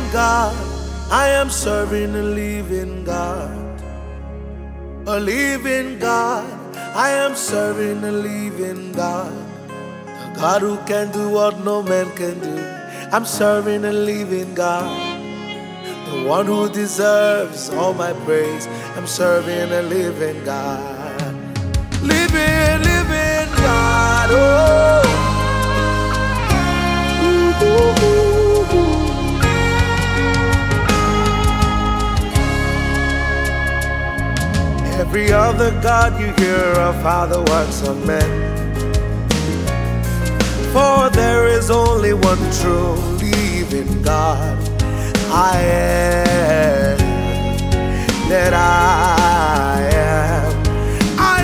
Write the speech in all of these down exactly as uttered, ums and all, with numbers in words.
God. I am serving a living God. A living God. I am serving a living God. The God who can do what no man can do. I'm serving a living God. The one who deserves all my praise. I'm serving a living God. Living, living God. Oh. Ooh, ooh, ooh, ooh. Every other God you hear of are the works of men. For there is only one true living God. I am that I am. I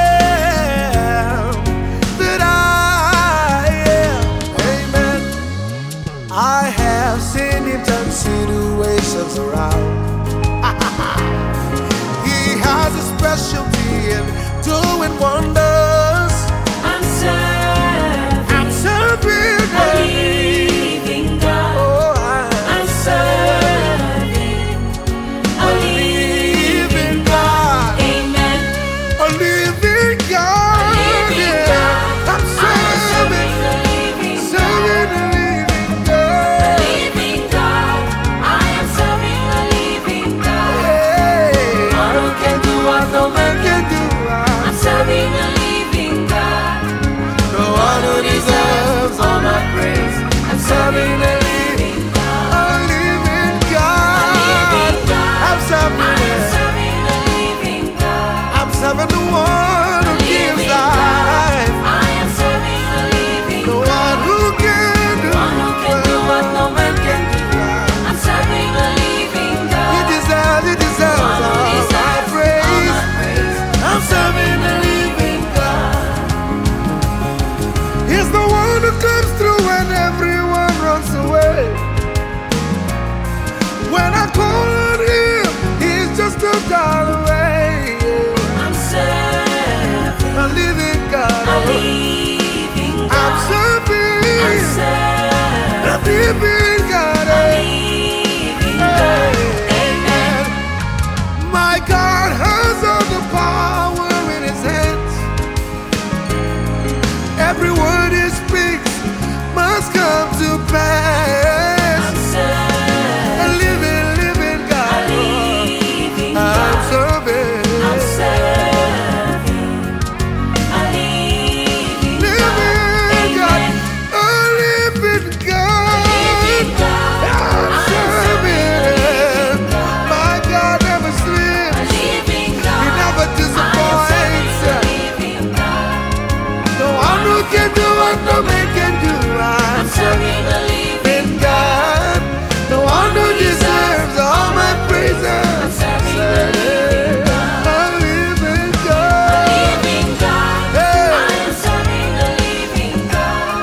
am that I am. Amen. I have seen him turn situations around. He has a specialty in doing wonders. I'm serving, I'm serving a living God. Oh, I I'm serving a living God. Amen. a living God. A living God. I'm serving, a living serving a living God. A living God. I am serving a living God. Hey, God who can do what no man can do. I'm I'm serving a living God. the one who deserves all my praise. I'm serving a living God. A living A God. living God. I'm serving, I am serving a living God. I'm serving the one who A gives living life. God. I am serving a living The God. one who can do One who can do what no man can do. I'm serving a living He God. deserves, he deserves One who all my deserves all praise. my praise. I'm serving a living God. He's the one who comes through when everyone runs away. When I call on him, he's just a call away. I'm serving A living God. a living I'm God. serving I'm serving a living God. a living God. Amen. My God has all the power in his hands. Every word he speaks must come to pass. I'm A serving living, living a God. living I'm God. serving. I'm serving a living Living God. Amen. A living God. Living God. I'm I'm serving. serving My God never a sleeps. living God. He never I am disappoints. serving a living God. The one who can do what no man can do. I'm I'm serving a living serving God. The one who deserves all my praise. I'm serving a living God. A living A God. living God. Hey. I am serving a living God.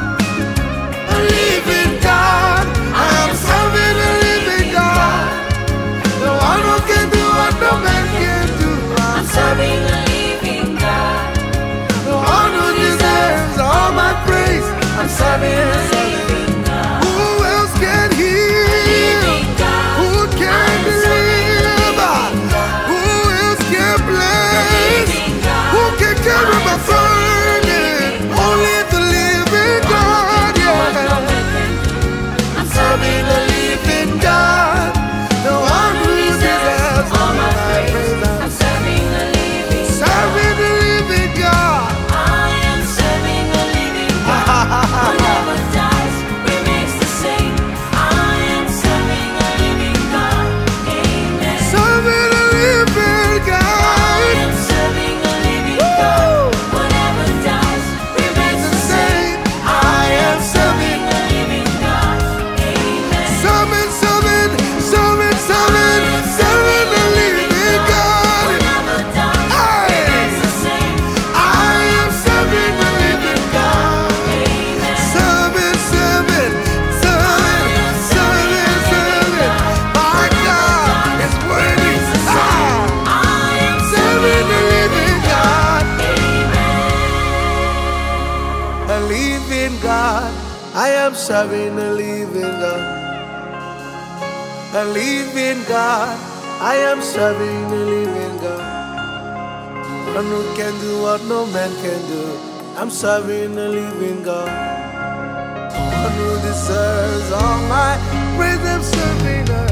A living God. I am serving a living God. The one who can do what no man can do. I'm serving a living God. The one who deserves all my praise. I'm serving a Living God. Who else can heal? Living God. Who can deliver? Who else can bless? Who can carry my burden? Only the living God, yeah. I'm Serving the living God, the one who deserves all my praise. I'm serving a living God. Serving the living God. I am serving a living God. Who never dies, remains the same. I am serving a living God. Amen. Serving the living I God. am serving a living God. Who never dies, remains the same. I am serving a living God. Amen. Serving, serving, serving, serving, serving the living God. Who never dies, Hey. remains the same. I am serving the living God. Amen. Serving, serving, serving, serving, serving. My God is worthy. Ah, I am serving the living God. Amen. A living God. I am serving a living God. a living God. I am serving a living God. One who can do what no man can do. I'm serving a living God. One who deserves all my praise. I'm serving a